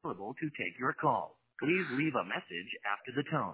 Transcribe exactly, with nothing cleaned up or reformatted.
available to take your call. Please leave a message after the tone.